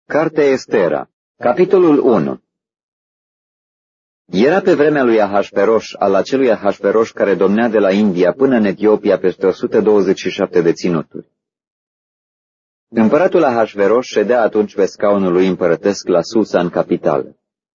Cartea Estera, capitolul 1. Era pe vremea lui Ahasveros, al acelui Ahasveros care domnea de la India până în Etiopia peste 127 de ținuturi. Împăratul Ahasveros ședea atunci pe scaunul lui împărătesc la Susa, în capitală.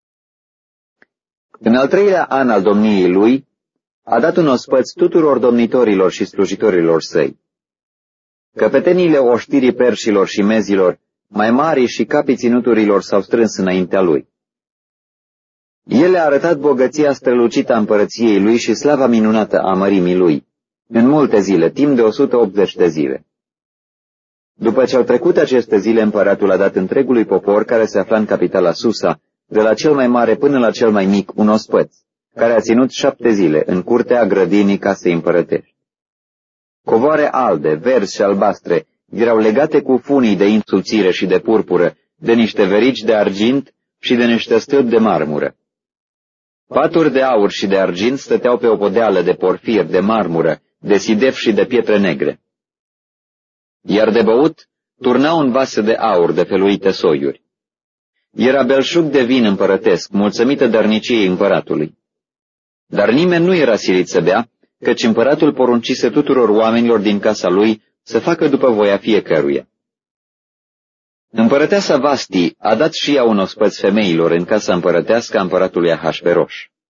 În al treilea an al domniei lui, a dat un ospăț tuturor domnitorilor și slujitorilor săi. Căpeteniile oștirii perșilor și mezilor, mai mari și capii ținuturilor s-au strâns înaintea lui. El a arătat bogăția strălucită a împărăției lui și slava minunată a mărimii lui, în multe zile, timp de 180 de zile. După ce au trecut aceste zile, împăratul a dat întregului popor care se afla în capitala Susa, de la cel mai mare până la cel mai mic, un ospăț, care a ținut 7 zile în curtea grădinii casei împărătești. Covoare albe, verzi și albastre erau legate cu funii de însulțire și de purpură, de niște verigi de argint și de niște stâlpi de marmură. Paturi de aur și de argint stăteau pe o podeală de porfir, de marmură, de sidef și de pietre negre. Iar de băut turnau în vase de aur de feluite soiuri. Era belșug de vin împărătesc, mulțumită dărniciei împăratului. Dar nimeni nu era silit să bea, căci împăratul poruncise tuturor oamenilor din casa lui să facă după voia fiecăruia. Împărăteasa Vasti a dat și ea un ospăț femeilor în casa împărătească a împăratului Ahasveros.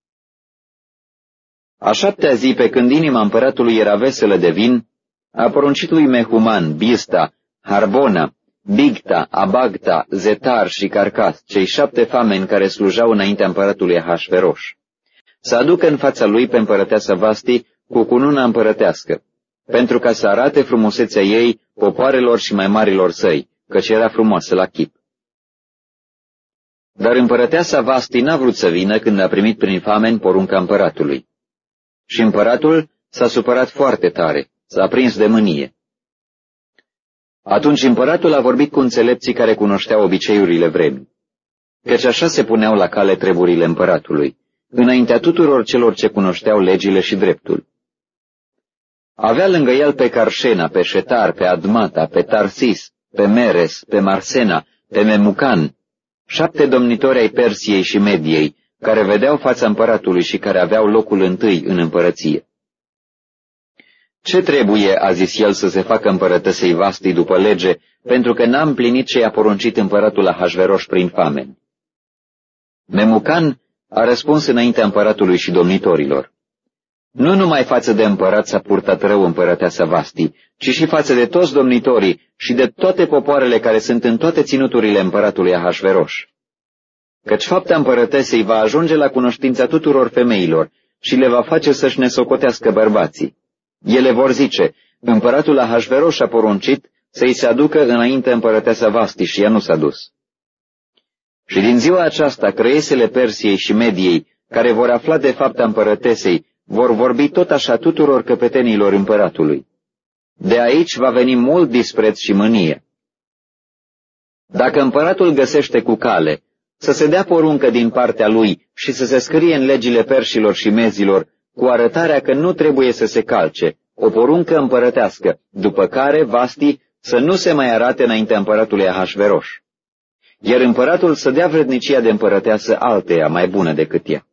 A 7-a zi, pe când inima împăratului era veselă de vin, a poruncit lui Mehuman, Bista, Harbona, Bigta, Abagta, Zetar și Carcas, cei 7 fameni care slujau înaintea împăratului Ahasveros, să aducă în fața lui pe împărăteasa Vasti cu cununa împărătească, pentru ca să arate frumusețea ei popoarelor și mai marilor săi, căci era frumoasă la chip. Dar împărăteasa Vasti n-a vrut să vină când a primit prin fameni porunca împăratului. Și împăratul s-a supărat foarte tare, s-a prins de mânie. Atunci împăratul a vorbit cu înțelepții care cunoșteau obiceiurile vremii, căci așa se puneau la cale treburile împăratului, înaintea tuturor celor ce cunoșteau legile și dreptul. Avea lângă el pe Carșena, pe Șetar, pe Admata, pe Tarsis, pe Meres, pe Marsena, pe Memucan, 7 domnitori ai Persiei și Mediei, care vedeau fața împăratului și care aveau locul întâi în împărăție. Ce trebuie, a zis el, să se facă împărătăsei Vasti după lege, pentru că n-a împlinit ce i-a poruncit împăratul Ahasveros prin fameni? Memucan a răspuns înaintea împăratului și domnitorilor: nu numai față de împărat s-a purtat rău împărăteasa Vasti, ci și față de toți domnitorii și de toate popoarele care sunt în toate ținuturile împăratului Ahasveros. Căci fapta împărătesei va ajunge la cunoștința tuturor femeilor și le va face să-și nesocotească bărbații. Ele vor zice: împăratul Ahasveros a poruncit să-i se aducă înainte împărăteasa Vasti și ea nu s-a dus. Și din ziua aceasta crăiesele Persiei și Mediei, care vor afla de fapta împărătesei, vor vorbi tot așa tuturor căpetenilor împăratului. De aici va veni mult dispreț și mânie. Dacă împăratul găsește cu cale să se dea poruncă din partea lui și să se scrie în legile perșilor și mezilor, cu arătarea că nu trebuie să se calce, o poruncă împărătească, după care Vasti să nu se mai arate înaintea împăratului Ahasveros, iar împăratul să dea vrednicia de împărăteasă alteia mai bună decât ea.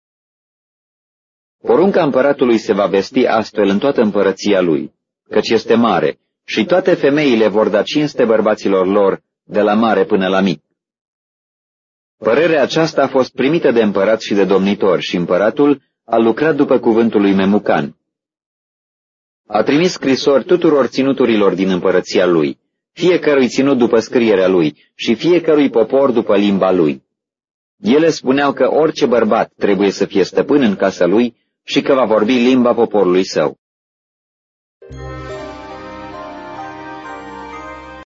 Porunca împăratului se va vesti astfel în toată împărăția lui, căci este mare, și toate femeile vor da cinste bărbaților lor, de la mare până la mic. Părerea aceasta a fost primită de împărat și de domnitori și împăratul a lucrat după cuvântul lui Memucan. A trimis scrisori tuturor ținuturilor din împărăția lui, fiecărui ținut după scrierea lui și fiecărui popor după limba lui. Ele spuneau că orice bărbat trebuie să fie stăpân în casa lui și că va vorbi limba poporului său.